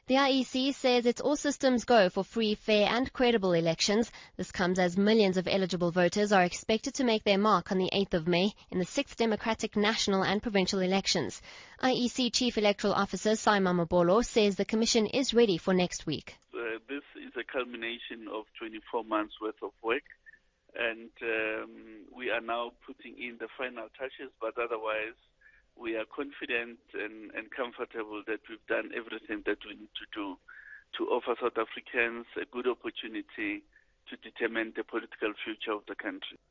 The IEC says it's all systems go for free, fair and credible elections. This comes as millions of eligible voters are expected to make their mark on the 8th of May in the 6th Democratic National and Provincial elections. IEC Chief Electoral Officer Simon Mabolo says the Commission is ready for next week. This is a culmination of 24 months worth of work, and we are now putting in the final touches, but otherwise we are confident and comfortable that we've done everything that we need to do to offer South Africans a good opportunity to determine the political future of the country.